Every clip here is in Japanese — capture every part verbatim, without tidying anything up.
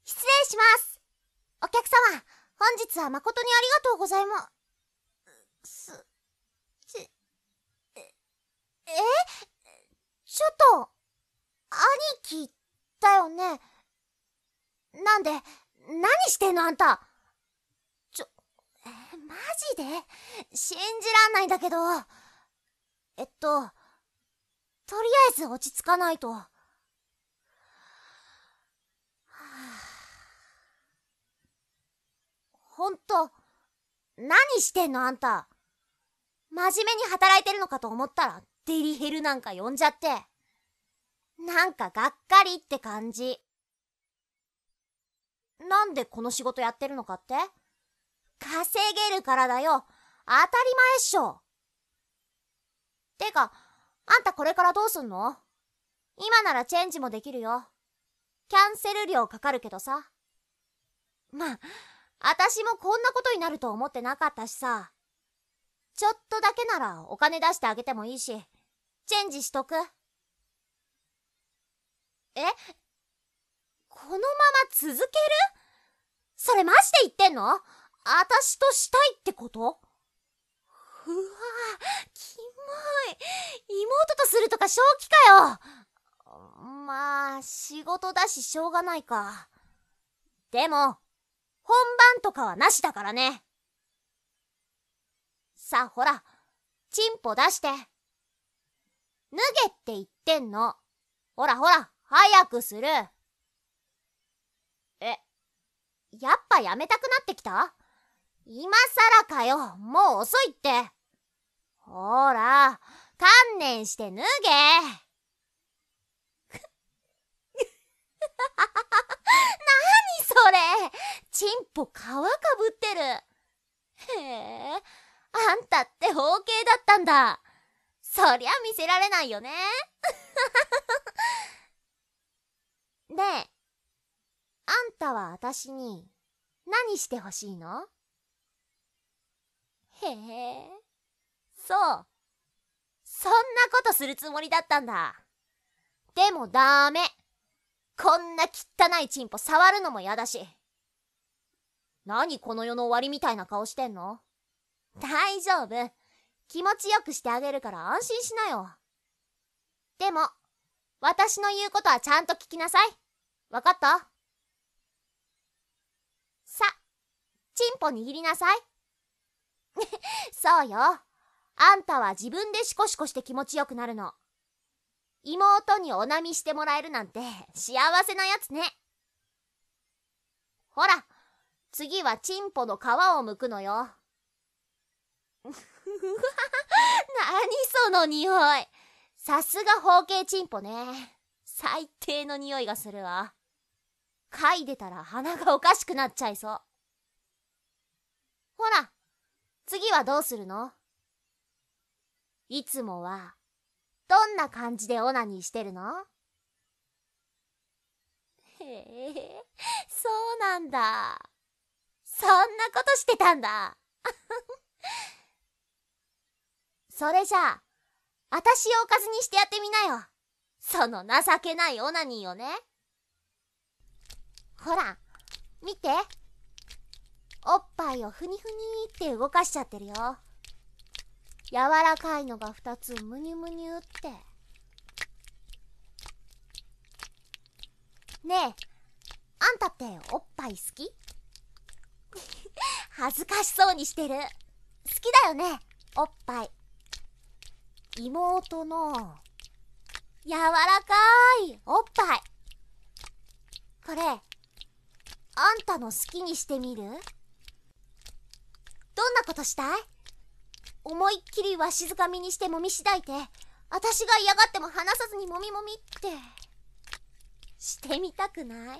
失礼します。お客様、本日は誠にありがとうございます。す、ち、え、えちょっと、兄貴だよね。なんで、何してんのあんた。ちょ、え、マジで信じらんないんだけど。えっと、とりあえず落ち着かないと。はあ、ほんと、何してんのあんた。真面目に働いてるのかと思ったらデリヘルなんか呼んじゃって、なんかがっかりって感じ。なんでこの仕事やってるのかって？稼げるからだよ。当たり前っしょ。てか、あんたこれからどうすんの？今ならチェンジもできるよ。キャンセル料かかるけどさ。まあ、あたしもこんなことになると思ってなかったしさ。ちょっとだけならお金出してあげてもいいし、チェンジしとく。え？このまま続ける？それマジで言ってんの？あたしとしたいってこと？うわぁ、キモい。妹とするとか正気かよ。まあ、仕事だししょうがないか。でも、本番とかはなしだからね。さあほら、チンポ出して。脱げって言ってんの。ほらほら、早くする。え、やっぱやめたくなってきた？今さらかよ、もう遅いって。ほら、観念して脱げ。何それ、チンポ皮かぶってる。へえ、あんたって包茎だったんだ。そりゃ見せられないよね。ねえ、あんたはあたしに何してほしいの？へえ、そう。そんなことするつもりだったんだ。でもダメ。こんな汚いチンポ触るのもやだし。何この世の終わりみたいな顔してんの？大丈夫。気持ちよくしてあげるから安心しなよ。でも、私の言うことはちゃんと聞きなさい。わかった？さ、チンポ握りなさい。そうよ。あんたは自分でシコシコして気持ちよくなるの。妹におなみしてもらえるなんて幸せなやつね。ほら、次はチンポの皮を剥くのよ。何その匂い。さすが包茎チンポね。最低の匂いがするわ。嗅いでたら鼻がおかしくなっちゃいそう。ほら、次はどうするの？いつもはどんな感じでオナニーしてるの？へえ、そうなんだ。そんなことしてたんだ。それじゃあ、あたしをおかずにしてやってみなよ。その情けないオナニーをね。ほら、見て。おっぱいをふにふにって動かしちゃってるよ。柔らかいのがふたつむにゅむにゅって。ねえ、あんたっておっぱい好き？恥ずかしそうにしてる。好きだよね、おっぱい。妹の柔らかいおっぱい。これ、あんたの好きにしてみる？どんなことしたい？思いっきりわしづかみにしてもみしだいて、あたしが嫌がっても離さずにもみもみってしてみたくない？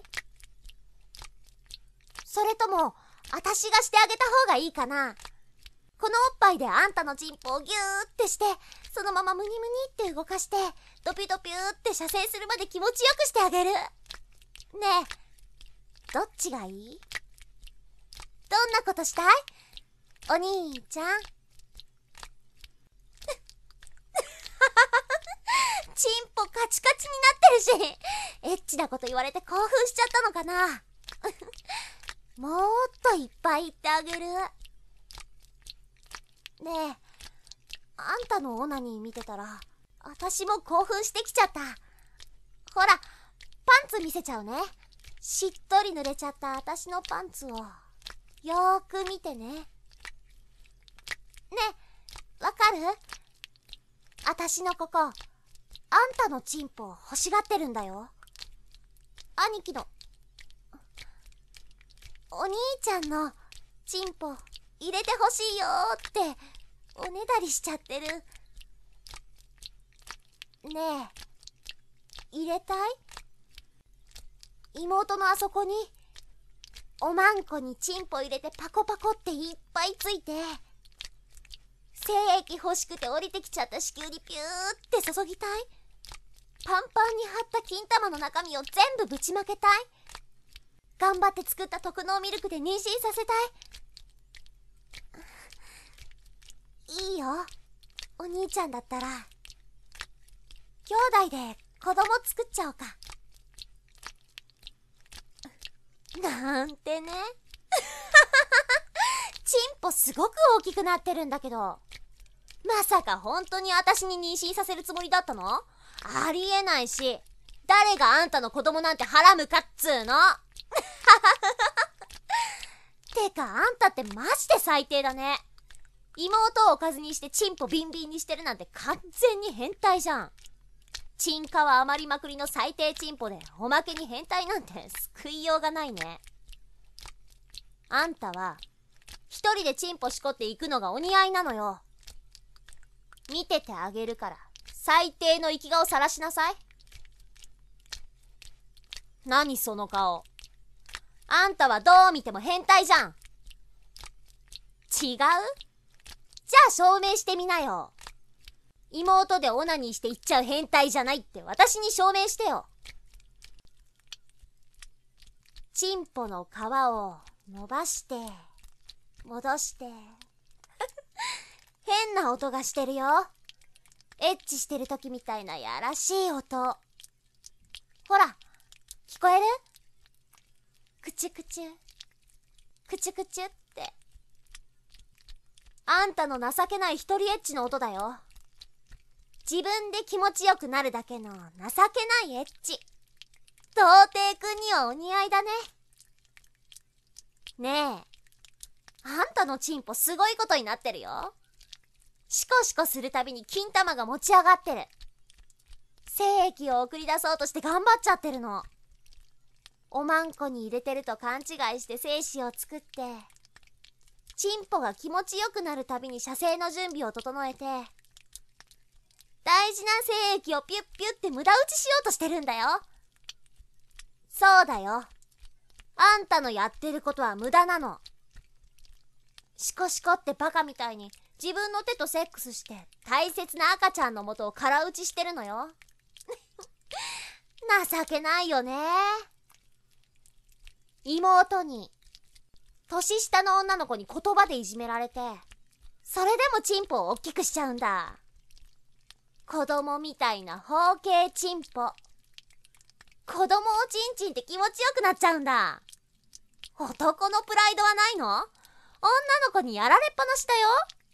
それともあたしがしてあげた方がいいかな？このおっぱいであんたのチンポをギューってして、そのままムニムニって動かして、ドピュドピュって射精するまで気持ちよくしてあげる。ねえ、どっちがいい？どんなことしたい？お兄ちゃん。チンポカチカチになってるし、エッチなこと言われて興奮しちゃったのかな。 もっといっぱい言ってあげる。ねえ、あんたのオナニー見てたら私も興奮してきちゃった。ほら、パンツ見せちゃうね。しっとり濡れちゃった私のパンツをよーく見てね。ねえ、わかる？私のここ、あんたのチンポ欲しがってるんだよ。兄貴のお兄ちゃんのチンポ入れてほしいよーっておねだりしちゃってる。ねえ、入れたい？妹のあそこにおまんこにチンポ入れてパコパコっていっぱいついて、精液欲しくて降りてきちゃった子宮にピューって注ぎたい？パンパンに張った金玉の中身を全部ぶちまけたい？頑張って作った特濃ミルクで妊娠させたい？いいよ、お兄ちゃんだったら。兄弟で子供作っちゃおうか。なんてね。チンポすごく大きくなってるんだけど、まさか本当に私に妊娠させるつもりだったの？ありえないし、誰があんたの子供なんてはらむかっつーの。てか、あんたってマジで最低だね。妹をおかずにしてチンポビンビンにしてるなんて完全に変態じゃん。チンカは余りまくりの最低チンポで、おまけに変態なんて救いようがないね。あんたは一人でチンポしこっていくのがお似合いなのよ。見ててあげるから、最低の生き顔さらしなさい。何その顔。あんたはどう見ても変態じゃん。違う？じゃあ証明してみなよ。妹でオナニーして言っちゃう変態じゃないって私に証明してよ。チンポの皮を伸ばして戻して変な音がしてるよ。エッチしてる時みたいなやらしい音。ほら、聞こえる？クチュクチュクチュクチュって、あんたの情けない一人エッチの音だよ。自分で気持ちよくなるだけの情けないエッチ。童貞くんにはお似合いだね。ねえ、あんたのチンポすごいことになってるよ。シコシコするたびに金玉が持ち上がってる。精液を送り出そうとして頑張っちゃってるの。おまんこに入れてると勘違いして精子を作って、チンポが気持ちよくなるたびに射精の準備を整えて、大事な精液をピュッピュッって無駄打ちしようとしてるんだよ。そうだよ。あんたのやってることは無駄なの。シコシコってバカみたいに自分の手とセックスして大切な赤ちゃんの元を空打ちしてるのよ。情けないよね。妹に、年下の女の子に言葉でいじめられて、それでもチンポを大きくしちゃうんだ。子供みたいな包茎チンポ。子供をチンチンって気持ちよくなっちゃうんだ。男のプライドはないの？女の子にやられっぱなしだよ。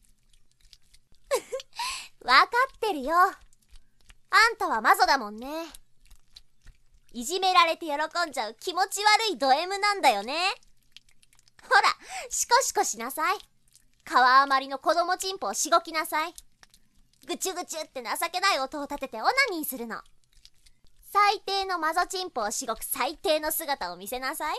わかってるよ。あんたはマゾだもんね。いじめられて喜んじゃう気持ち悪いド M なんだよね。ほら、シコシコしなさい。皮余りの子供チンポをしごきなさい。ぐちゅぐちゅって情けない音を立ててオナニーするの。最低のマゾチンポをしごく最低の姿を見せなさい。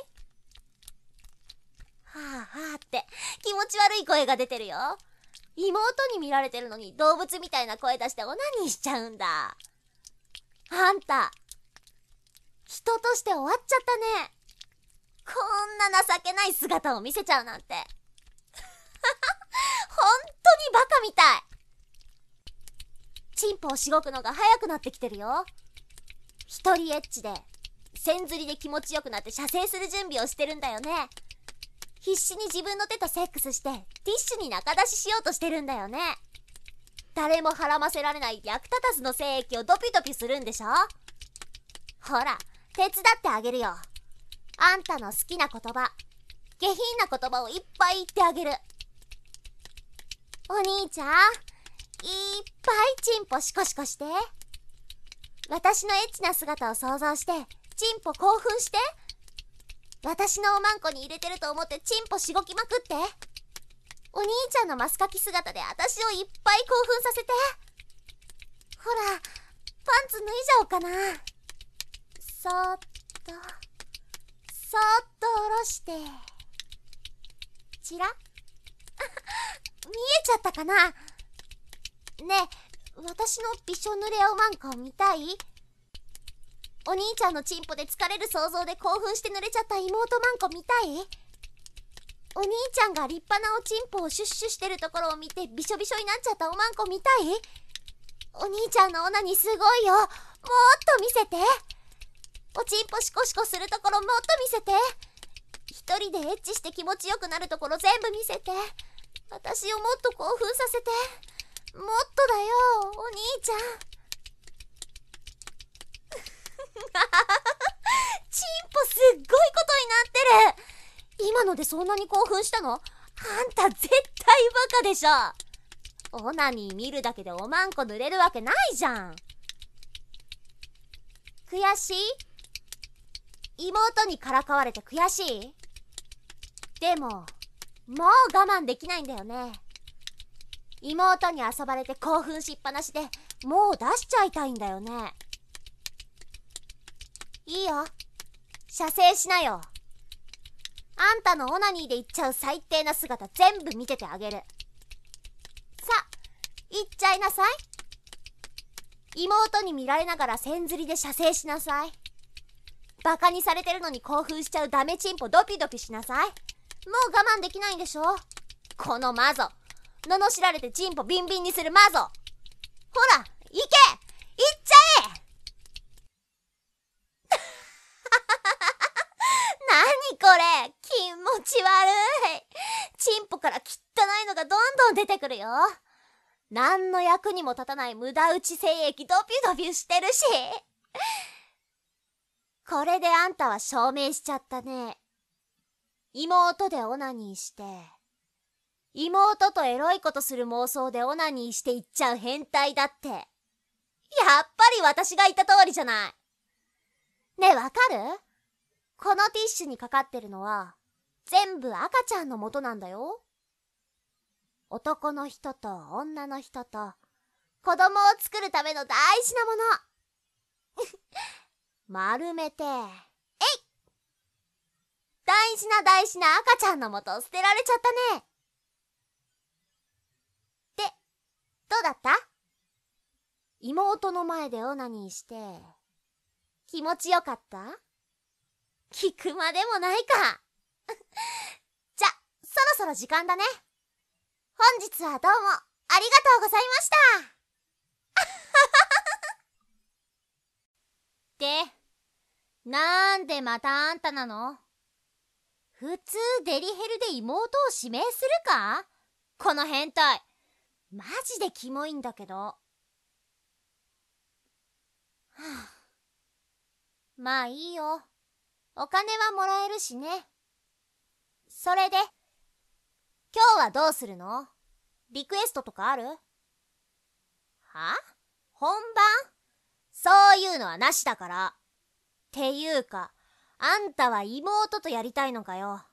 はあはあって気持ち悪い声が出てるよ。妹に見られてるのに動物みたいな声出してオナニーしちゃうんだ。あんた、人として終わっちゃったね。こんな情けない姿を見せちゃうなんて。本当にバカみたい。チンポをしごくのが早くなってきてるよ。一人エッチで線釣りで気持ちよくなって射精する準備をしてるんだよね。必死に自分の手とセックスしてティッシュに仲出ししようとしてるんだよね。誰もはらませられない役立たずの精液をドピドピするんでしょ。ほら、手伝ってあげるよ。ああんたの好きな言葉、下品な言葉をいっぱい言ってあげる。お兄ちゃん、いっぱいチンポシコシコして。私のエッチな姿を想像して、チンポ興奮して。私のおまんこに入れてると思ってチンポしごきまくって。お兄ちゃんのマスカキ姿で私をいっぱい興奮させて。ほら、パンツ脱いじゃおうかな。そーっと、そーっと下ろして。チラ見えちゃったかな。ねえ、私のびしょ濡れおまんこ見たい？お兄ちゃんのチンポで疲れる想像で興奮して濡れちゃった妹まんこ見たい？お兄ちゃんが立派なおチンポをシュッシュしてるところを見てびしょびしょになっちゃったおまんこ見たい？お兄ちゃんのオナニーすごいよ。もっと見せて。おチンポシコシコするところもっと見せて。一人でエッチして気持ちよくなるところ全部見せて。私をもっと興奮させて。もっとだよ、お兄ちゃん。チンポすっごいことになってる。今のでそんなに興奮したの？あんた絶対バカでしょ。オナニー見るだけでおまんこ濡れるわけないじゃん。悔しい？妹にからかわれて悔しい？でも、もう我慢できないんだよね。妹に遊ばれて興奮しっぱなしで、もう出しちゃいたいんだよね。いいよ。射精しなよ。あんたのオナニーで言っちゃう最低な姿全部見ててあげる。さ、言っちゃいなさい。妹に見られながら線釣りで射精しなさい。バカにされてるのに興奮しちゃうダメチンポドピドピしなさい。もう我慢できないんでしょ？このマゾ。罵られてチンポビンビンにするマゾ。ほら、行け！行っちゃえ！何これ、気持ち悪い。チンポから汚いのがどんどん出てくるよ。何の役にも立たない無駄打ち精液ドピドピしてるし。これであんたは証明しちゃったね。妹でオナニーして、妹とエロいことする妄想でオナニーしていっちゃう変態だって。やっぱり私が言った通りじゃない。ねえ、わかる？このティッシュにかかってるのは全部赤ちゃんの元なんだよ。男の人と女の人と子供を作るための大事なもの。丸めて、えい！大事な大事な赤ちゃんの元を捨てられちゃったね。で、どうだった？妹の前でオナニーして気持ちよかった？聞くまでもないか。じゃ、そろそろ時間だね。本日はどうもありがとうございました。で、なんでまたあんたなの？普通デリヘルで妹を指名するか？この変態。マジでキモいんだけど。はあ、まあいいよ。お金はもらえるしね。それで、今日はどうするの？リクエストとかある？は？本番？そういうのはなしだから。っていうか、あんたは妹とやりたいのかよ。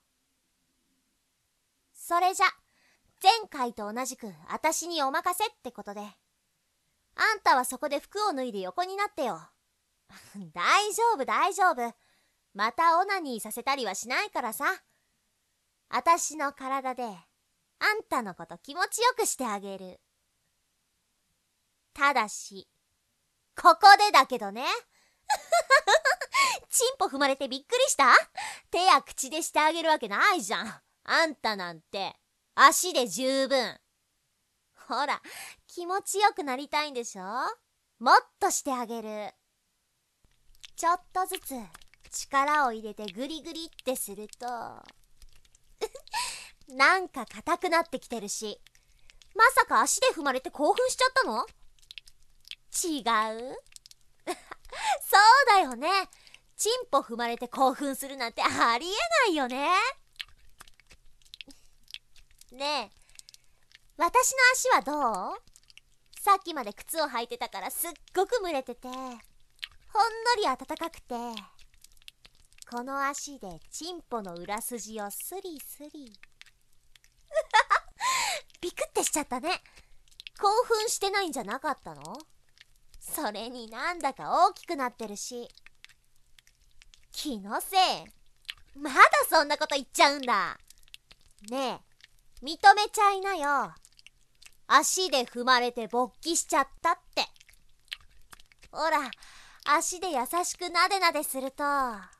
それじゃ、前回と同じく私にお任せってことで。あんたはそこで服を脱いで横になってよ。大丈夫大丈夫。またオナニーさせたりはしないからさ。あたしの体であんたのこと気持ちよくしてあげる。ただし、ここでだけどね。チンポ踏まれてびっくりした？手や口でしてあげるわけないじゃん。あんたなんて足で十分。ほら、気持ちよくなりたいんでしょ？もっとしてあげる。ちょっとずつ力を入れてグリグリってするとなんか硬くなってきてるし、まさか足で踏まれて興奮しちゃったの？違う？そうだよね。 チンポ踏まれて興奮するなんてありえないよね。ねえ、私の足はどう？さっきまで靴を履いてたからすっごく蒸れてて、ほんのり暖かくて、この足でチンポの裏筋をスリスリ。ビクってしちゃったね。興奮してないんじゃなかったの？それになんだか大きくなってるし。気のせい。まだそんなこと言っちゃうんだ。ねえ、認めちゃいなよ。足で踏まれて勃起しちゃったって。ほら、足で優しくなでなでするとやっ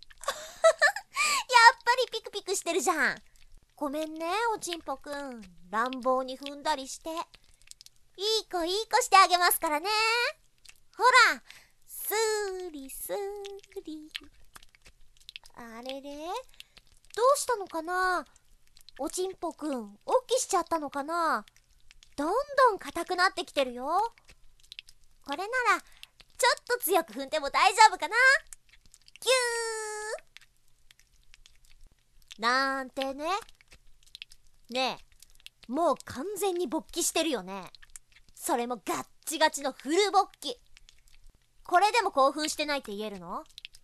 ぱりピクピクしてるじゃん。ごめんね、おちんぽくん。乱暴に踏んだりして。いい子いい子してあげますからね。ほら、スーリスーリ。あれれ、どうしたのかな？おちんぽくん、おっきしちゃったのかな？どんどん硬くなってきてるよ。これならちょっと強く踏んでも大丈夫かな？キューなんてね。ねえ、もう完全に勃起してるよね。それもガッチガチのフル勃起。これでも興奮してないって言えるの？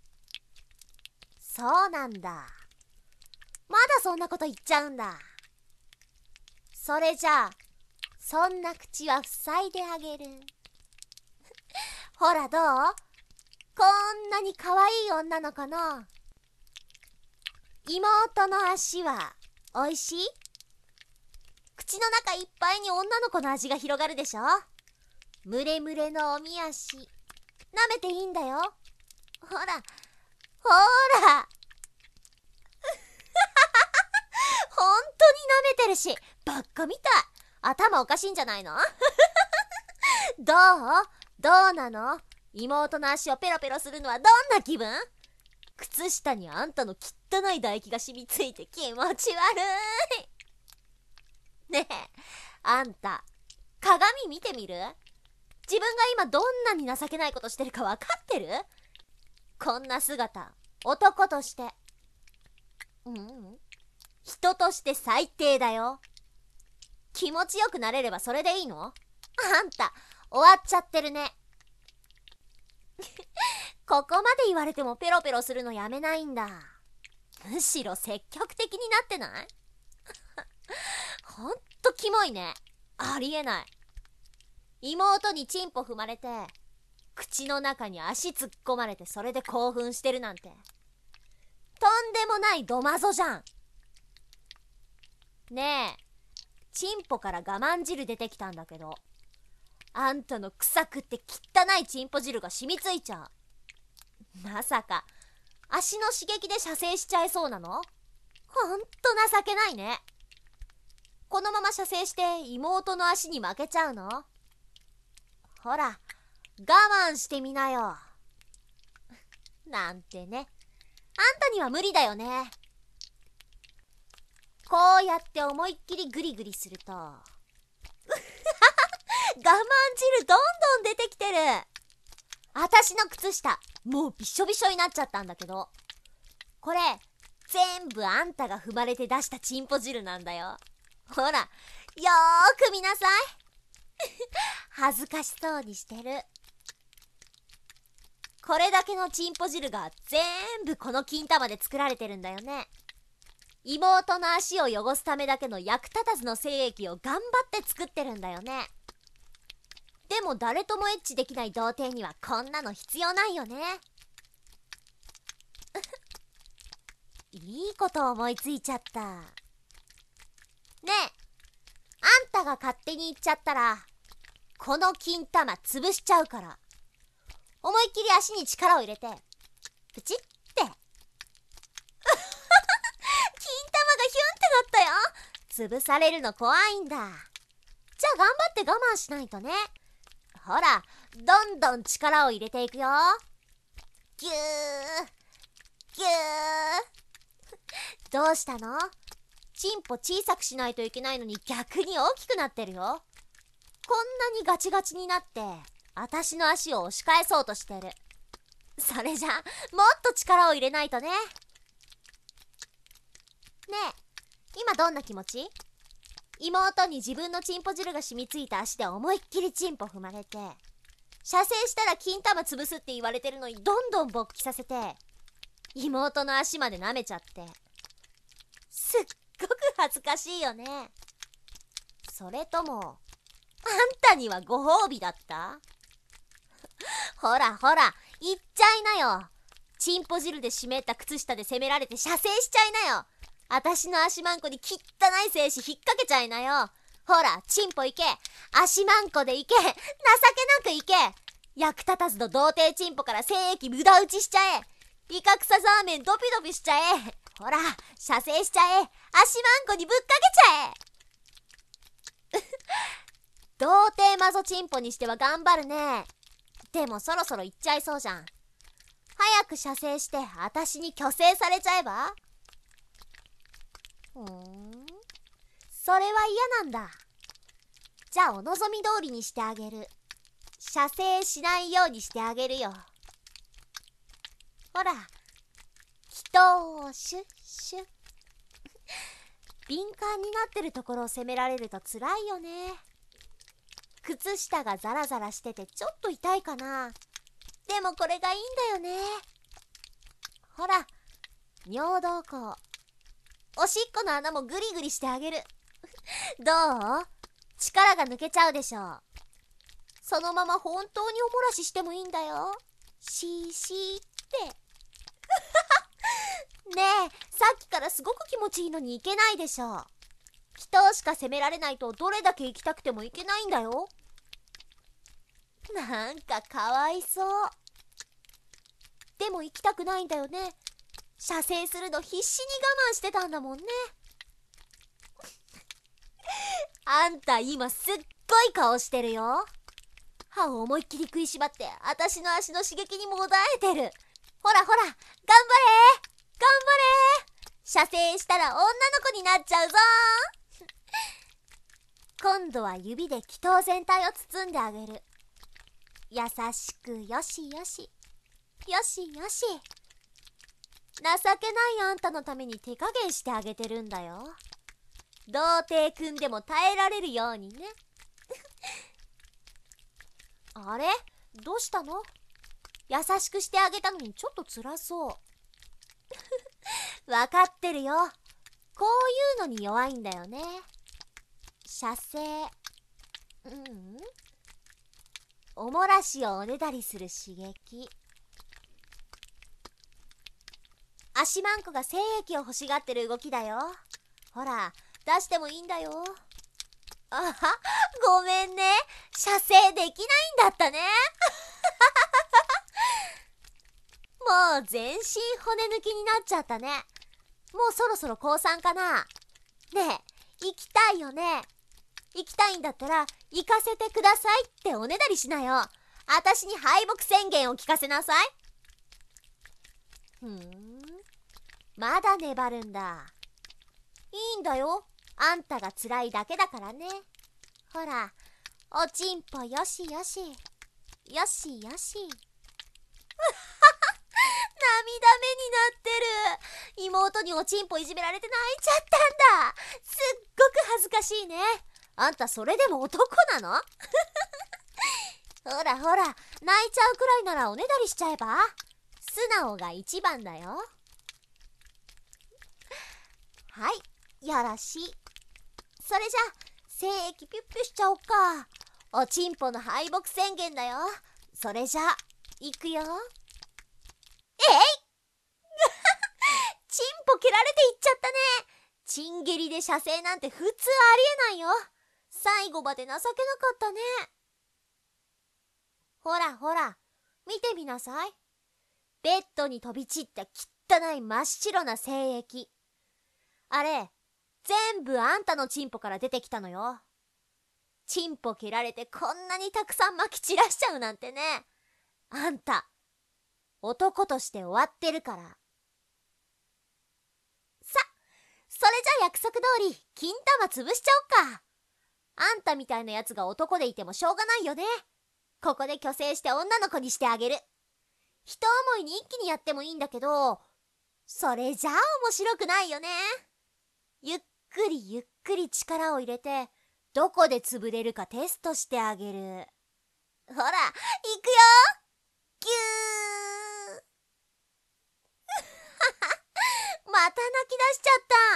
そうなんだ。まだそんなこと言っちゃうんだ。それじゃあそんな口は塞いであげる。ほらどう？こんなに可愛い女の子の妹の足はおいしい？口の中いっぱいに女の子の味が広がるでしょ？ムレムレのおみ足、舐めていいんだよ。ほら、ほらほんとに舐めてるし、ばっかみたい。頭おかしいんじゃないの？どう？どうなの？妹の足をペロペロするのはどんな気分？靴下にあんたの汚い唾液が染みついて気持ち悪い。ねえ、あんた、鏡見てみる？自分が今どんなに情けないことしてるか分かってる？こんな姿、男として。うんうん。人として最低だよ。気持ちよくなれればそれでいいの？あんた、終わっちゃってるね。ここまで言われてもペロペロするのやめないんだ。むしろ積極的になってない？ほんとキモいね。ありえない。妹にチンポ踏まれて、口の中に足突っ込まれてそれで興奮してるなんて、とんでもないドマゾじゃん。ねえ、チンポから我慢汁出てきたんだけど、あんたの臭くって汚いチンポ汁が染みついちゃう。まさか足の刺激で射精しちゃいそうなの？ほんと情けないね。このまま射精して妹の足に負けちゃうの？ほら、我慢してみなよ。なんてね。あんたには無理だよね。こうやって思いっきりグリグリすると我慢汁どんどん出てきてる。あたしの靴下もうびしょびしょになっちゃったんだけど、これ全部あんたが踏まれて出したチンポ汁なんだよ。ほら、よーく見なさい。恥ずかしそうにしてる。これだけのチンポ汁が全部この金玉で作られてるんだよね。妹の足を汚すためだけの役立たずの精液を頑張って作ってるんだよね。でも誰ともエッチできない童貞にはこんなの必要ないよね。いいこと思いついちゃった。ねえ、あんたが勝手に言っちゃったらこの金玉潰しちゃうから、思いっきり足に力を入れてプチって金玉がヒュンってなったよ。潰されるの怖いんだ。じゃあ頑張って我慢しないとね。ほら、どんどん力を入れていくよ。ぎゅーぎゅー。どうしたの？チンポ小さくしないといけないのに逆に大きくなってるよ。こんなにガチガチになってあたしの足を押し返そうとしてる。 それじゃ、もっと力を入れないとね。ねえ、今どんな気持ち？妹に自分のチンポ汁が染みついた足で思いっきりチンポ踏まれて、射精したら金玉潰すって言われてるのにどんどん勃起させて、妹の足まで舐めちゃって、すっごく恥ずかしいよね。それとも、あんたにはご褒美だった？ほらほら、言っちゃいなよ。チンポ汁で湿った靴下で責められて射精しちゃいなよ。あたしの足マンコに汚い精子引っ掛けちゃいなよ。ほら、チンポ行け。足マンコで行け。情けなく行け。役立たずの童貞チンポから精液無駄打ちしちゃえ。イカクサザーメンドピドピしちゃえ。ほら、射精しちゃえ。足マンコにぶっかけちゃえ。童貞マゾチンポにしては頑張るね。でもそろそろ行っちゃいそうじゃん。早く射精してあたしに虚勢されちゃえば？ふーん、それは嫌なんだ。じゃあお望み通りにしてあげる。射精しないようにしてあげるよ。ほら、気筒をシュッシュッ。敏感になってるところを責められるとつらいよね。靴下がザラザラしててちょっと痛いかな。でもこれがいいんだよね。ほら、尿道口。おしっこの穴もグリグリしてあげる。どう？力が抜けちゃうでしょ。そのまま本当におもらししてもいいんだよ。シーシーって。ねえ、さっきからすごく気持ちいいのにいけないでしょ。気筒しか責められないとどれだけ行きたくてもいけないんだよ。なんかかわいそう。でも行きたくないんだよね。射精するの必死に我慢してたんだもんね。あんた今すっごい顔してるよ。歯を思いっきり食いしばってあたしの足の刺激にもだえてる。ほらほら、頑張れ頑張れ。射精したら女の子になっちゃうぞ。今度は指で気筒全体を包んであげる。優しくよしよしよしよし。情けないあんたのために手加減してあげてるんだよ。童貞くんでも耐えられるようにね。あれ？どうしたの？優しくしてあげたのにちょっと辛そう。わかってるよ。こういうのに弱いんだよね。射精。うん、おもらしをおねだりする刺激。足マンコが精液を欲しがってる動きだよ。ほら、出してもいいんだよ。あは、ごめんね。射精できないんだったね。もう全身骨抜きになっちゃったね。もうそろそろ降参かな。ねえ、行きたいよね。行きたいんだったら行かせてくださいっておねだりしなよ。あたしに敗北宣言を聞かせなさい。ふーん、まだ粘るんだ。いいんだよ。あんたが辛いだけだからね。ほら、おちんぽよしよしよしよし。涙目になってる。妹におちんぽいじめられて泣いちゃったんだ。すっごく恥ずかしいね。あんたそれでも男なの？ほらほら、泣いちゃうくらいならおねだりしちゃえば？素直が一番だよ。はい、よろしい。それじゃ、精液ピュッピュしちゃおっか。おちんぽの敗北宣言だよ。それじゃ、いくよ。えいチンポ蹴られていっちゃったね。チン蹴りで射精なんて普通ありえないよ。最後まで情けなかったね。ほらほら、見てみなさい。ベッドに飛び散った汚い真っ白な精液。あれ、全部あんたのチンポから出てきたのよ。チンポ蹴られてこんなにたくさん撒き散らしちゃうなんてね。あんた、男として終わってるから。さ、それじゃ約束通り金玉潰しちゃおっか。あんたみたいなやつが男でいてもしょうがないよね。ここで虚勢して女の子にしてあげる。 一思いに一気にやってもいいんだけど、それじゃあ面白くないよね。ゆっくりゆっくり力を入れて、どこで潰れるかテストしてあげる。ほら、いくよ。ぎゅーまた泣き出しちゃった。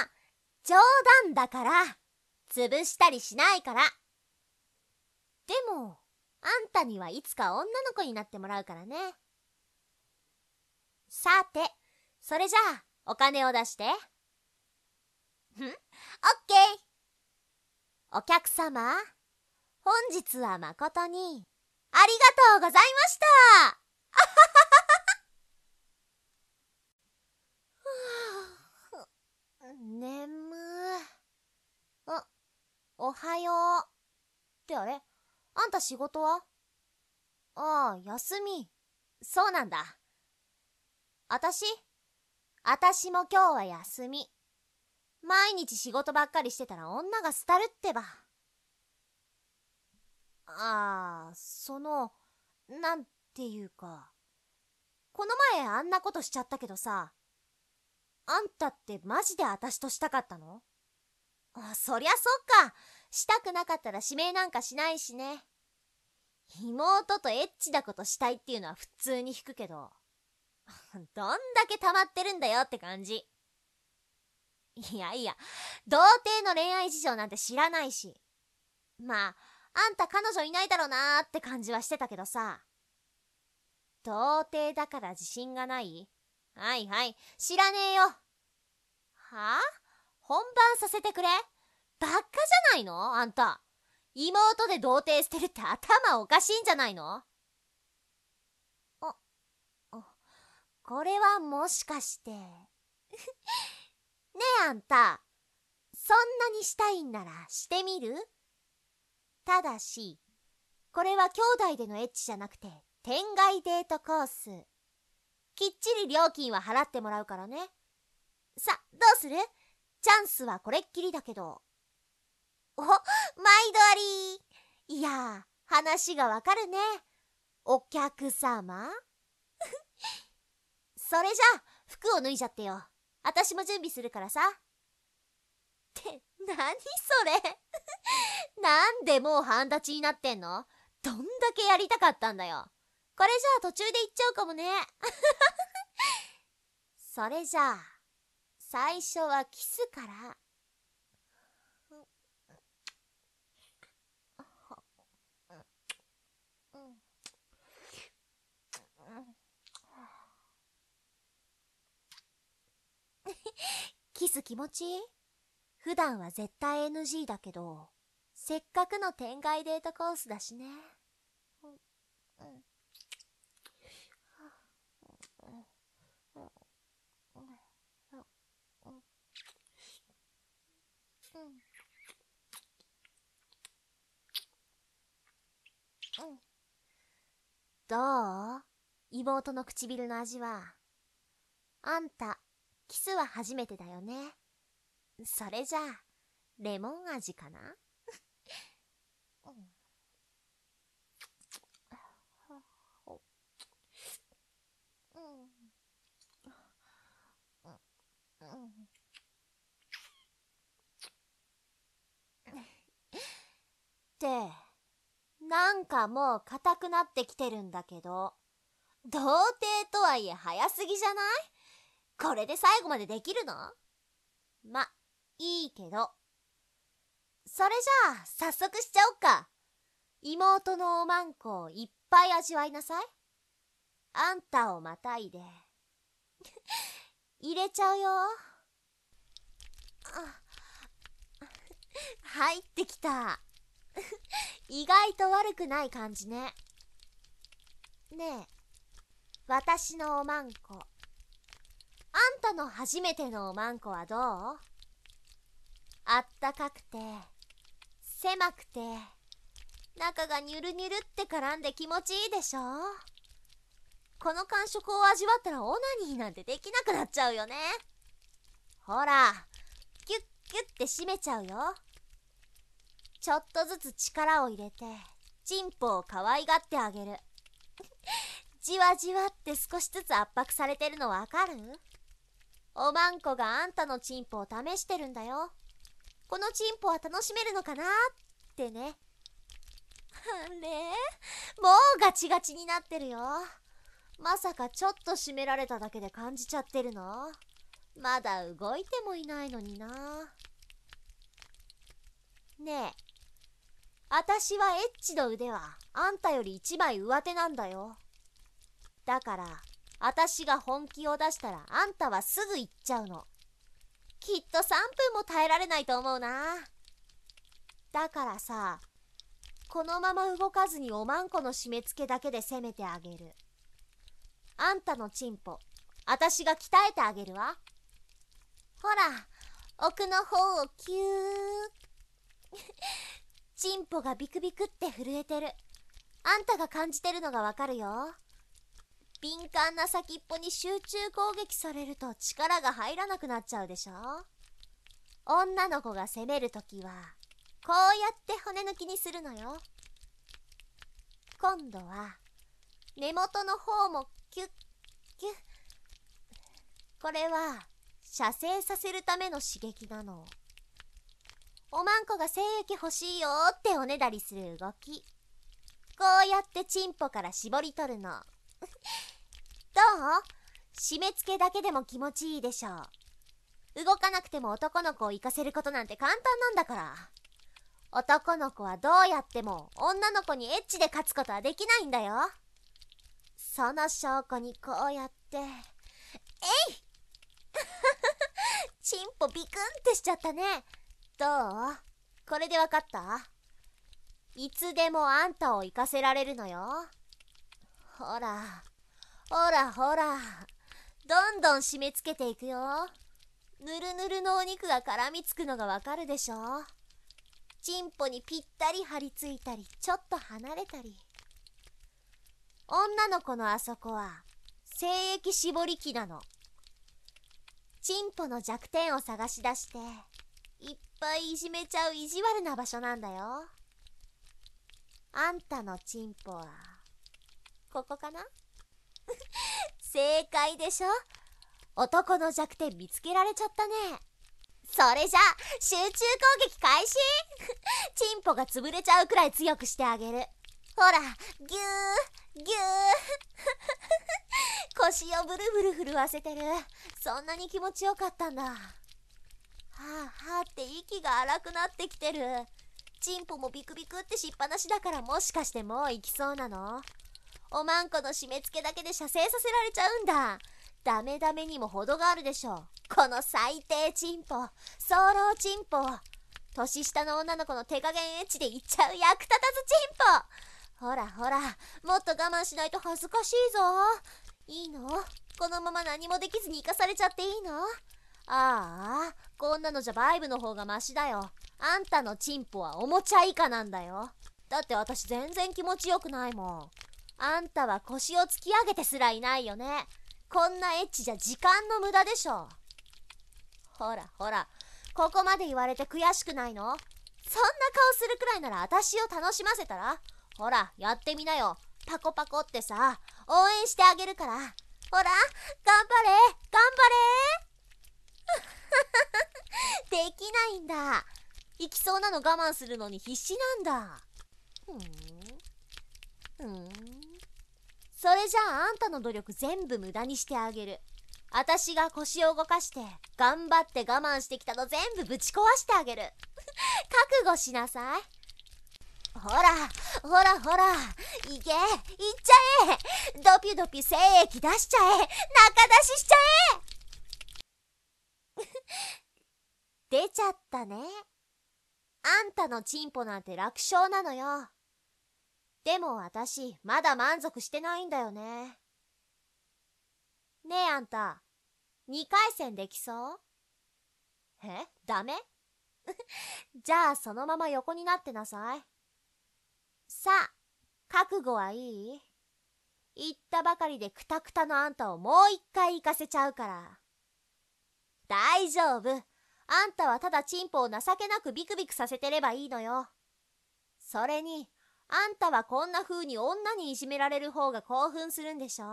冗談だから。潰したりしないから。でも、あんたにはいつか女の子になってもらうからね。さて、それじゃあ、お金を出して。ん？オッケー。お客様、本日は誠にありがとうございました。眠い。あ、おはよう。ってあれ？あんた仕事は？ああ、休み。そうなんだ。あたし？あたしも今日は休み。毎日仕事ばっかりしてたら女が廃るってば。ああ、その、なんていうか。この前あんなことしちゃったけどさ、あんたってマジであたしとしたかったの？あ、そりゃそっか。したくなかったら指名なんかしないしね。妹とエッチなことしたいっていうのは普通に引くけど、どんだけ溜まってるんだよって感じ。いやいや、童貞の恋愛事情なんて知らないし。まあ、あんた彼女いないだろうなーって感じはしてたけどさ。童貞だから自信がない？はいはい、知らねえよ。はあ？本番させてくれ？バカじゃないのあんた。妹で童貞捨てるって頭おかしいんじゃないの？あ、あ、これはもしかして。ねえあんた、そんなにしたいんならしてみる？ただし、これは兄弟でのエッチじゃなくて天外デートコース。きっちり料金は払ってもらうからね。さ、どうする？チャンスはこれっきりだけど。お、毎度あり。いや、話がわかるね。お客様それじゃあ、服を脱いじゃってよ。あたしも準備するからさ。って、なにそれなんでもう半立ちになってんの？どんだけやりたかったんだよ。これじゃあ途中で行っちゃうかもね。それじゃあ、最初はキスから。キス気持ちいい？普段は絶対 エヌジー だけど、せっかくの天外デートコースだしね。どう？妹の唇の味は。あんた、キスは初めてだよね。それじゃあ、レモン味かな？って、なんかもう硬くなってきてるんだけど、童貞とはいえ早すぎじゃない？これで最後までできるの？ま、いいけど。それじゃあ、早速しちゃおっか。妹のおまんこをいっぱい味わいなさい。あんたをまたいで。入れちゃうよ。あ、入ってきた。意外と悪くない感じね。ねえ、私のおまんこ。あんたの初めてのおまんこはどう？あったかくて、狭くて、中がニュルニュルって絡んで気持ちいいでしょ？この感触を味わったらオナニーなんてできなくなっちゃうよね。ほら、キュッキュッて締めちゃうよ。ちょっとずつ力を入れて、チンポを可愛がってあげる。 じわじわって少しずつ圧迫されてるのわかる？おまんこがあんたのチンポを試してるんだよ。このチンポは楽しめるのかなってね。あれ？もうガチガチになってるよ。まさかちょっと締められただけで感じちゃってるの？まだ動いてもいないのにな。ねえ、あたしはエッチの腕はあんたより一枚上手なんだよ。だからあたしが本気を出したらあんたはすぐ行っちゃうの。きっとさんぷんも耐えられないと思うな。だからさ、このまま動かずにおまんこの締め付けだけで攻めてあげる。あんたのチンポ、あたしが鍛えてあげるわ。ほら、奥の方をキューチンポがビクビクって震えてる。あんたが感じてるのがわかるよ。敏感な先っぽに集中攻撃されると力が入らなくなっちゃうでしょ。女の子が攻めるときはこうやって骨抜きにするのよ。今度は根元の方もキュッキュッ。これは射精させるための刺激なの。おまんこが精液欲しいよっておねだりする動き。こうやってチンポから絞り取るの。どう？締め付けだけでも気持ちいいでしょう。動かなくても男の子を行かせることなんて簡単なんだから。男の子はどうやっても女の子にエッチで勝つことはできないんだよ。その証拠にこうやって、えいチンポビクンってしちゃったね。どう？これでわかった？いつでもあんたを行かせられるのよ。ほらほらほら、どんどん締め付けていくよ。ぬるぬるのお肉が絡みつくのがわかるでしょ。チンポにぴったり張り付いたり、ちょっと離れたり。女の子のあそこは精液絞り器なの。チンポの弱点を探し出していっぱいいじめちゃう意地悪な場所なんだよ。あんたのチンポはここかな？正解でしょ。男の弱点見つけられちゃったね。それじゃ集中攻撃開始チンポが潰れちゃうくらい強くしてあげる。ほら、ギューギュー腰をブルブル震わせてる。そんなに気持ちよかったんだ。はあはあって息が荒くなってきてる。チンポもビクビクってしっぱなしだから、もしかしてもう行きそうなの？おまんこの締め付けだけで射精させられちゃうんだ。ダメダメにも程があるでしょ。この最低チンポ、早漏チンポ。年下の女の子の手加減エッチで言っちゃう役立たずチンポ。ほらほら、もっと我慢しないと恥ずかしいぞ。いいの？このまま何もできずに生かされちゃっていいの？ああ、こんなのじゃバイブの方がマシだよ。あんたのチンポはおもちゃ以下なんだよ。だって私全然気持ちよくないもん。あんたは腰を突き上げてすらいないよね。こんなエッチじゃ時間の無駄でしょ。ほらほら、ここまで言われて悔しくないの？そんな顔するくらいなら私を楽しませたら？ほら、やってみなよ。パコパコってさ、応援してあげるから。ほら、頑張れ頑張れできないんだ。行きそうなの我慢するのに必死なんだ。ふんふんそれじゃああんたの努力全部無駄にしてあげる。あたしが腰を動かして頑張って我慢してきたの全部ぶち壊してあげる覚悟しなさい。ほらほらほら、いけ、いっちゃえ。ドピュドピュ精液出しちゃえ。中出ししちゃえ出ちゃったね。あんたのチンポなんて楽勝なのよ。でも私まだ満足してないんだよね。ねえあんた、にかい戦できそう？え？ダメ？じゃあそのまま横になってなさい。さあ、覚悟はいい？言ったばかりでクタクタのあんたをもう一回行かせちゃうから。大丈夫。あんたはただチンポを情けなくビクビクさせてればいいのよ。それにあんたはこんな風に女にいじめられる方が興奮するんでしょ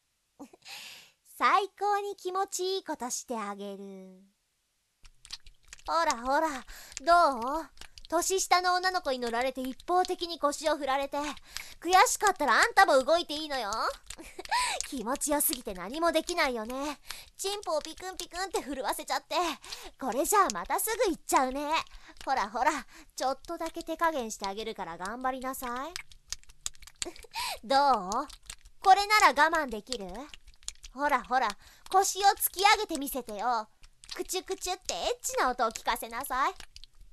最高に気持ちいいことしてあげる。ほらほら、どう？年下の女の子に乗られて一方的に腰を振られて、悔しかったらあんたも動いていいのよ気持ちよすぎて何もできないよね。チンポをピクンピクンって震わせちゃって、これじゃあまたすぐ行っちゃうね。ほらほら、ちょっとだけ手加減してあげるから頑張りなさいどう？これなら我慢できる？ほらほら、腰を突き上げてみせてよ。クチュクチュってエッチな音を聞かせなさい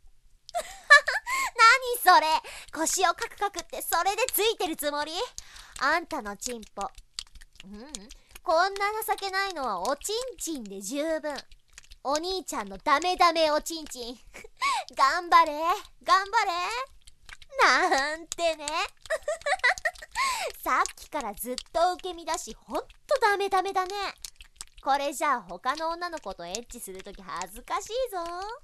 何それ、腰をカクカクってそれでついてるつもり？あんたのチンポ、うん、こんな情けないのはおちんちんで十分。お兄ちゃんのダメダメおちんちん頑張れ頑張れなんてねさっきからずっと受け身だし、ほんとダメダメだね。これじゃあ他の女の子とエッチするとき恥ずかしいぞ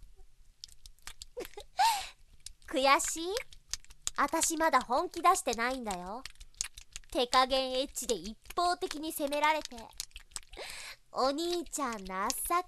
悔しい？あたしまだ本気出してないんだよ。手加減エッチで一方的に責められて、お兄ちゃん情けない。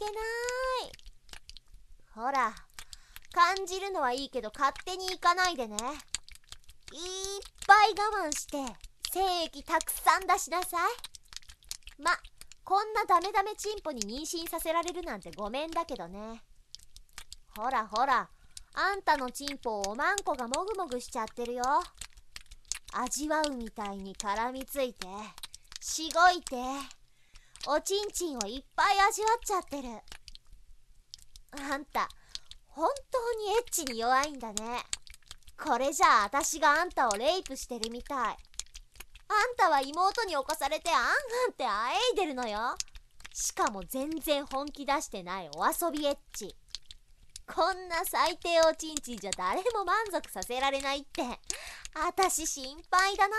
ほら、感じるのはいいけど勝手に行かないでね。いっぱい我慢して精液たくさん出しなさい。ま、こんなダメダメチンポに妊娠させられるなんてごめんだけどね。ほらほら、あんたのチンポをおまんこがもぐもぐしちゃってるよ。味わうみたいに絡みついて、しごいて、おちんちんをいっぱい味わっちゃってる。あんた、本当にエッチに弱いんだね。これじゃああたしがあんたをレイプしてるみたい。あんたは妹に起こされてあんあんってあえいでるのよ。しかも全然本気出してないお遊びエッチ。こんな最低おちんちんじゃ誰も満足させられないって、あたし心配だな。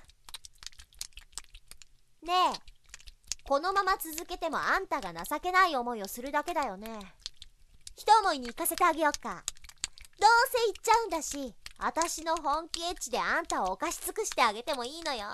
ねえ、このまま続けてもあんたが情けない思いをするだけだよね。一思いに行かせてあげよっか。どうせ行っちゃうんだし、あたしの本気エッチであんたを犯し尽くしてあげてもいいのよ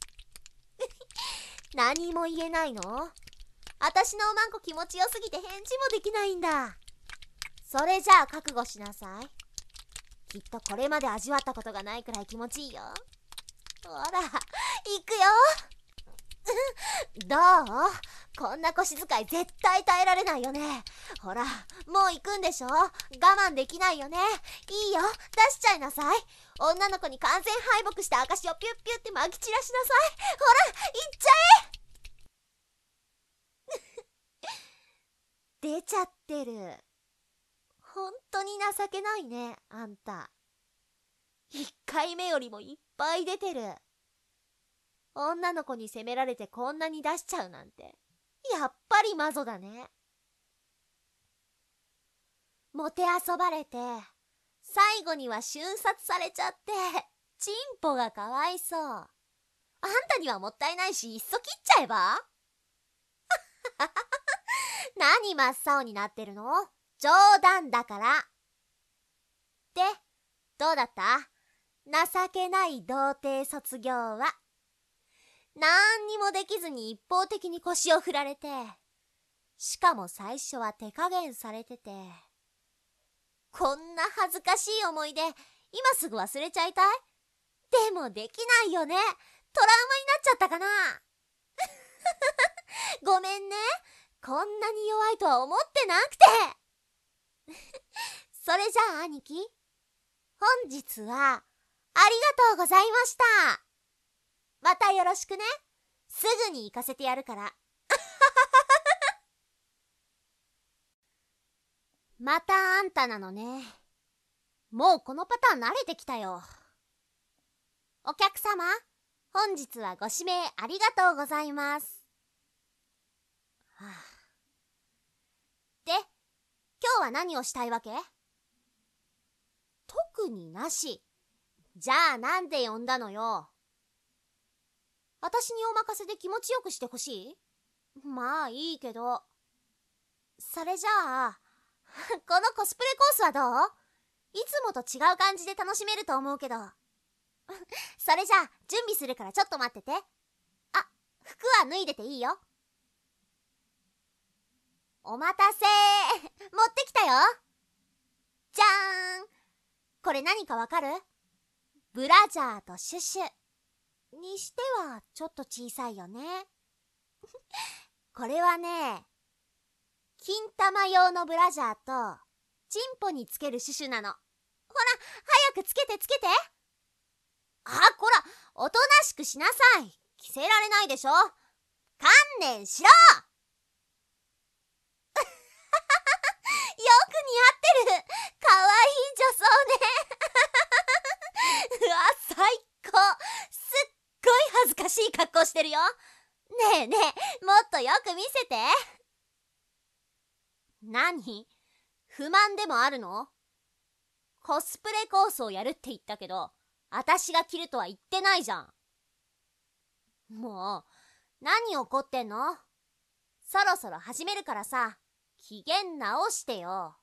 何も言えないの？あたしのおまんこ気持ちよすぎて返事もできないんだ。それじゃあ覚悟しなさい。きっとこれまで味わったことがないくらい気持ちいいよ。ほら、行くよどう？こんな腰使い絶対耐えられないよね。ほら、もう行くんでしょ？我慢できないよね。いいよ、出しちゃいなさい。女の子に完全敗北した証をピュッピュッって撒き散らしなさい。ほら、行っちゃえ出ちゃってる。ほんとに情けないね、あんた。一回目よりもいっぱい出てる。女の子に責められてこんなに出しちゃうなんて、やっぱりマゾだね。もてあそばれて、最後には瞬殺されちゃって、チンポがかわいそう。あんたにはもったいないし、いっそ切っちゃえば何真っ青になってるの？冗談だから。で、どうだった？情けない童貞卒業は。なんにもできずに一方的に腰を振られて、しかも最初は手加減されてて、こんな恥ずかしい思い出、今すぐ忘れちゃいたい？でもできないよね。トラウマになっちゃったかなごめんね。こんなに弱いとは思ってなくてそれじゃあ兄貴、本日はありがとうございました。またよろしくね。すぐに行かせてやるからまたあんたなのね。もうこのパターン慣れてきたよ。お客様、本日はご指名ありがとうございます。はあ、で、今日は何をしたいわけ？特になし。じゃあなんで呼んだのよ。私にお任せで気持ちよくしてほしい？まあいいけど。それじゃあこのコスプレコースはどう？いつもと違う感じで楽しめると思うけど。 それじゃあ準備するからちょっと待ってて。あ、服は脱いでていいよ。お待たせー。持ってきたよ。じゃーん。これ何かわかる？ブラジャーとシュシュにしてはちょっと小さいよね。これはね、金玉用のブラジャーとチンポにつけるシュシュなの。ほら、早くつけてつけて。あ、こら、おとなしくしなさい。着せられないでしょ。観念しろ。よく似合ってる。かわいい女装ね。うわ、最高。すっごい恥ずかしい格好してるよ。ねえねえ、もっとよく見せて。何？不満でもあるの？コスプレコースをやるって言ったけど、私が着るとは言ってないじゃん。もう、何怒ってんの？そろそろ始めるからさ、機嫌直してよ。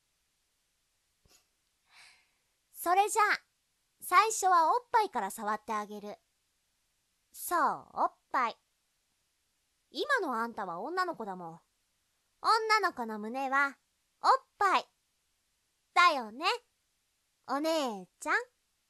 それじゃあ、最初はおっぱいから触ってあげる。そう、おっぱい。今のあんたは女の子だもん。女の子の胸は、おっぱい。だよね、お姉ちゃん。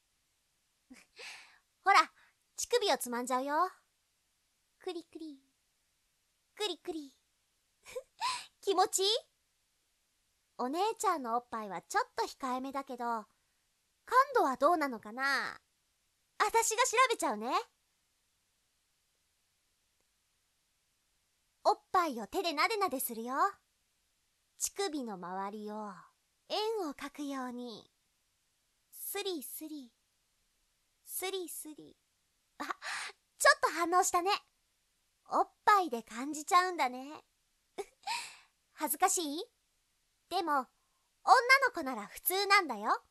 ほら、乳首をつまんじゃうよ。クリクリ。クリクリ。気持ちいい？お姉ちゃんのおっぱいはちょっと控えめだけど、感度はどうなのかな？私が調べちゃうね。おっぱいを手でなでなでするよ。乳首の周りを円を描くように。スリスリ。スリスリ。あ、ちょっと反応したね。おっぱいで感じちゃうんだね。恥ずかしい？でも、女の子なら普通なんだよ。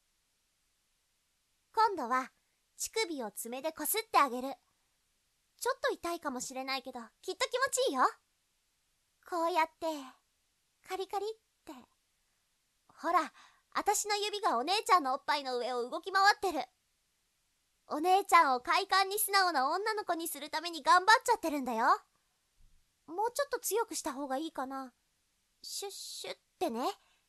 今度は乳首を爪でこすってあげる。ちょっと痛いかもしれないけど、きっと気持ちいいよ。こうやって、カリカリって。ほら、私の指がお姉ちゃんのおっぱいの上を動き回ってる。お姉ちゃんを快感に素直な女の子にするために頑張っちゃってるんだよ。もうちょっと強くした方がいいかな。シュッシュッってね。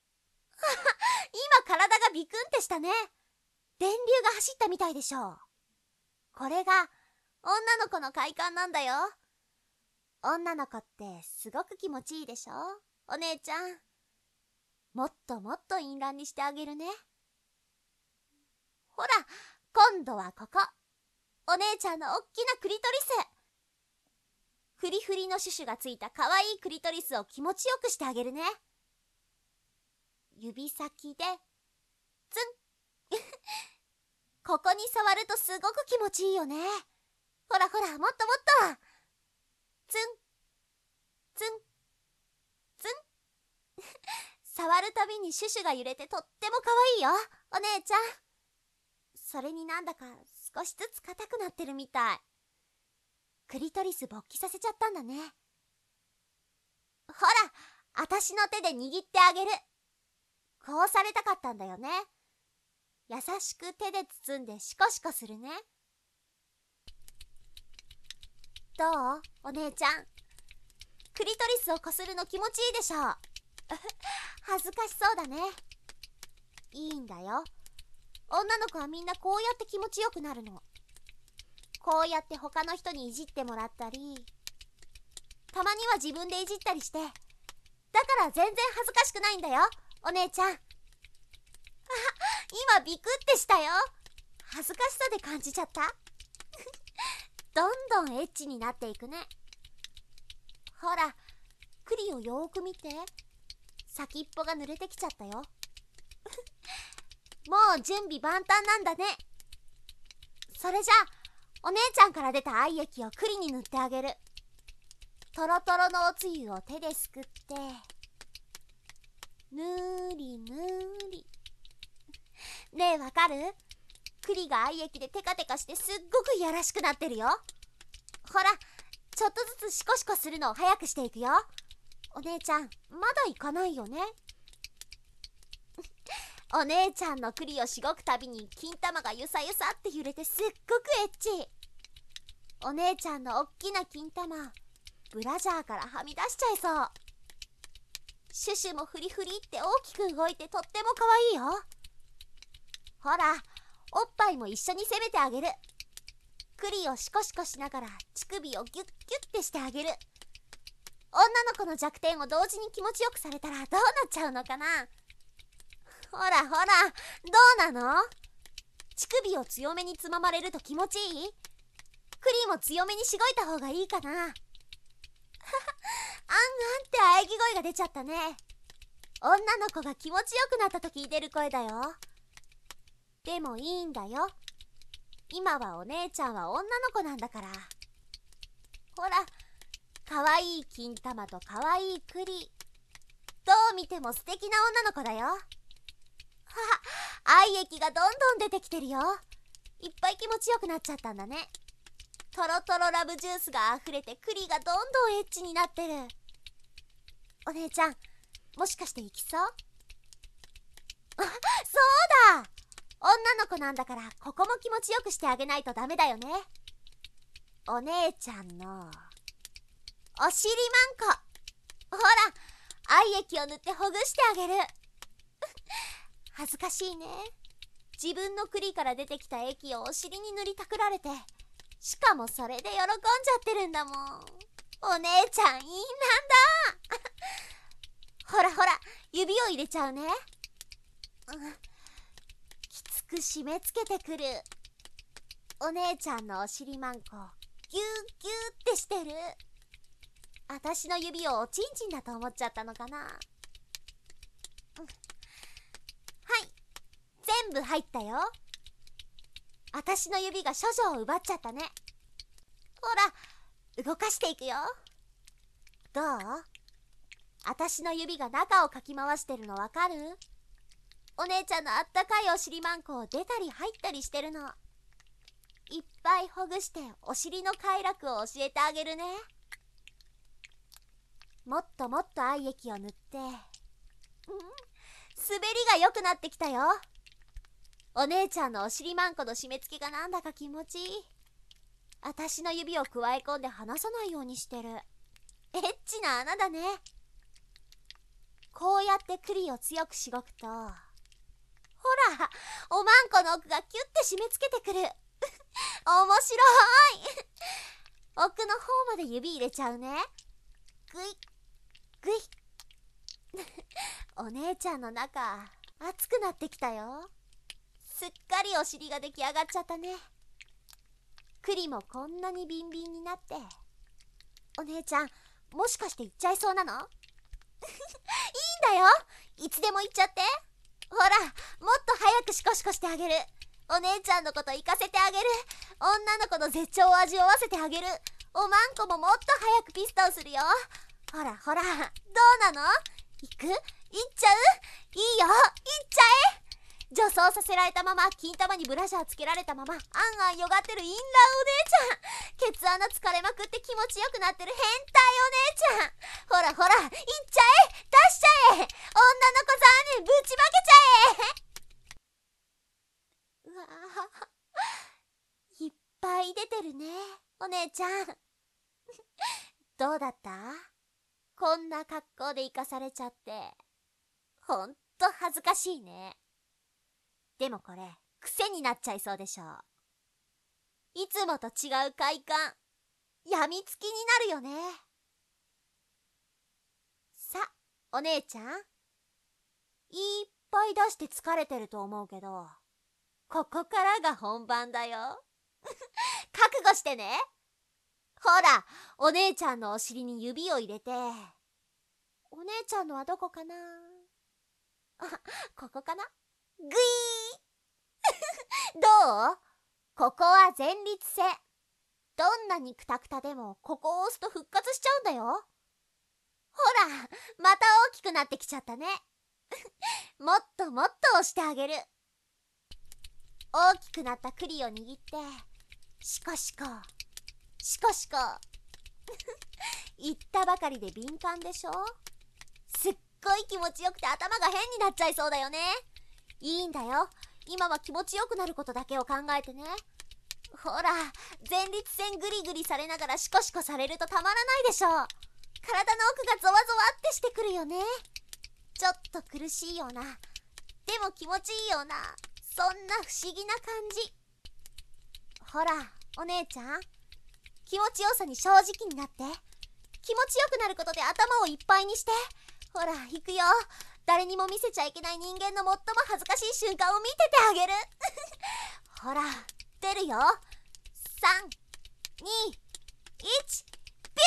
今体がビクンってしたね。電流が走ったみたいでしょ。これが女の子の快感なんだよ。女の子ってすごく気持ちいいでしょ、お姉ちゃん。もっともっと淫乱にしてあげるね。ほら、今度はここ。お姉ちゃんのおっきなクリトリス。フリフリのシュシュがついたかわいいクリトリスを気持ちよくしてあげるね。指先でツン。ここに触るとすごく気持ちいいよね。ほらほら、もっともっと。ツンツンツン。触るたびにシュシュが揺れてとってもかわいいよ、お姉ちゃん。それになんだか少しずつ硬くなってるみたい。クリトリス勃起させちゃったんだね。ほら、あたしの手で握ってあげる。こうされたかったんだよね。優しく手で包んでシコシコするね。どう？お姉ちゃん。クリトリスをこするの気持ちいいでしょ。恥ずかしそうだね。いいんだよ。女の子はみんなこうやって気持ちよくなるの。こうやって他の人にいじってもらったり、たまには自分でいじったりして、だから全然恥ずかしくないんだよ、お姉ちゃん。あ、今ビクってしたよ。恥ずかしさで感じちゃった。どんどんエッチになっていくね。ほら、クリをよーく見て。先っぽが濡れてきちゃったよ。もう準備万端なんだね。それじゃあ、お姉ちゃんから出た愛液をクリに塗ってあげる。トロトロのおつゆを手ですくって、ぬーりぬーり。ねえ、わかる？クリが愛液でテカテカしてすっごくいやらしくなってるよ。ほら、ちょっとずつシコシコするのを早くしていくよ。お姉ちゃん、まだ行かないよね。 お姉ちゃんの栗をしごくたびに金玉がゆさゆさって揺れてすっごくエッチ。お姉ちゃんのおっきな金玉、ブラジャーからはみ出しちゃいそう。シュシュもフリフリって大きく動いてとってもかわいいよ。ほら、おっぱいも一緒に攻めてあげる。栗をシコシコしながら乳首をギュッギュッてしてあげる。女の子の弱点を同時に気持ちよくされたらどうなっちゃうのかな。ほらほら、どうなの？乳首を強めにつままれると気持ちいい？栗も強めにしごいた方がいいかな。あんあんって喘ぎ声が出ちゃったね。女の子が気持ちよくなった時に出る声だよ。でもいいんだよ。今はお姉ちゃんは女の子なんだから。ほら、かわいい金玉とかわいい栗。どう見ても素敵な女の子だよ。はは、愛液がどんどん出てきてるよ。いっぱい気持ちよくなっちゃったんだね。トロトロラブジュースがあふれて栗がどんどんエッチになってる。お姉ちゃん、もしかして行きそう？あ、そうだ！女の子なんだからここも気持ちよくしてあげないとダメだよね。お姉ちゃんのお尻マンコ、ほら、愛液を塗ってほぐしてあげる。恥ずかしいね。自分の栗から出てきた液をお尻に塗りたくられて、しかもそれで喜んじゃってるんだもん。お姉ちゃんいいなんだ。ほらほら、指を入れちゃうね。うん、きつく締め付けてくる。お姉ちゃんのお尻マンコ、ギューギューってしてる。あたしの指をおちんちんだと思っちゃったのかな。うん、はい、全部入ったよ。あたしの指が処女を奪っちゃったね。ほら、動かしていくよ。どう？あたしの指が中をかき回してるのわかる？お姉ちゃんのあったかいお尻マンコを出たり入ったりしてるの。いっぱいほぐしてお尻の快楽を教えてあげるね。もっともっと愛液を塗って、うん、滑りが良くなってきたよ。お姉ちゃんのお尻マンコの締め付けがなんだか気持ちいい。あたしの指をくわえ込んで離さないようにしてる。エッチな穴だね。こうやって栗を強くしごくと、ほら、おまんこの奥がキュッて締め付けてくる。面白い。奥の方まで指入れちゃうね。ぐいぐい。お姉ちゃんの中熱くなってきたよ。すっかりお尻が出来上がっちゃったね。栗もこんなにビンビンになって。お姉ちゃん、もしかして行っちゃいそうなの？いいんだよ、いつでも行っちゃって。ほら、もっと早くシコシコしてあげる。お姉ちゃんのこと行かせてあげる。女の子の絶頂を味わわせてあげる。おまんこももっと早くピストンするよ。ほらほら、どうなの？行く？行っちゃう？いいよ、行っちゃえ。女装させられたまま、金玉にブラジャーつけられたまま、あんあんよがってるインラーお姉ちゃん。ケツ穴疲れまくって気持ちよくなってる変態お姉ちゃん。ほらほら、行っちゃえ、出しちゃえ、女の子ザーメンぶちまけちゃえ。うわぁ、いっぱい出てるね、お姉ちゃん。どうだった？こんな格好で行かされちゃって。ほんと恥ずかしいね。でもこれ、癖になっちゃいそうでしょ。いつもと違う快感、やみつきになるよね。さ、お姉ちゃん。いっぱい出して疲れてると思うけど、ここからが本番だよ。覚悟してね。ほら、お姉ちゃんのお尻に指を入れて。お姉ちゃんのはどこかな？あ、ここかな？ぐいー。どう？ここは前立腺。どんなにクタクタでもここを押すと復活しちゃうんだよ。ほら、また大きくなってきちゃったね。もっともっと押してあげる。大きくなった栗を握って、シコシコ、シコシコ。言ったばかりで敏感でしょ？すっごい気持ちよくて頭が変になっちゃいそうだよね。 いいんだよ。今は気持ちよくなることだけを考えてね。ほら、前立腺グリグリされながらシコシコされるとたまらないでしょ。体の奥がゾワゾワってしてくるよね。ちょっと苦しいような、でも気持ちいいような、そんな不思議な感じ。ほら、お姉ちゃん、気持ちよさに正直になって。気持ちよくなることで頭をいっぱいにして。ほら、行くよ。誰にも見せちゃいけない人間の最も恥ずかしい瞬間を見ててあげる。ほら、出るよ。さん、に、いち、ビ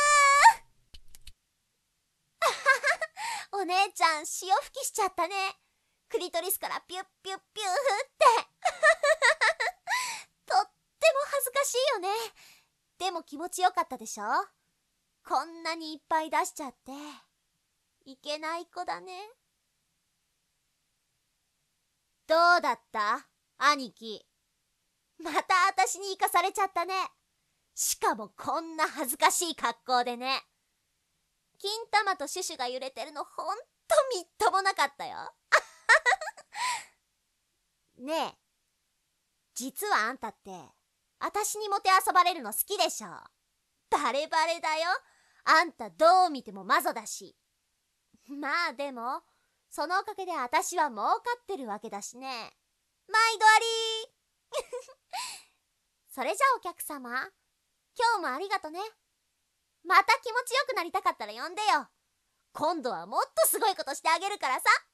ューお姉ちゃん、潮吹きしちゃったね。クリトリスからピュッピュッピューってとっても恥ずかしいよね。でも気持ちよかったでしょ。こんなにいっぱい出しちゃっていけない子だね。どうだった兄貴。また私に行かされちゃったね。しかもこんな恥ずかしい格好でね。金玉とシュシュが揺れてるのほんとみっともなかったよ。ねえ、実はあんたって私にもてあそばれるの好きでしょ。バレバレだよ。あんたどう見てもマゾだし。まあでもそのおかげで私は儲かってるわけだしね。毎度ありそれじゃあお客様、今日もありがとね。また気持ちよくなりたかったら呼んでよ。今度はもっとすごいことしてあげるからさ。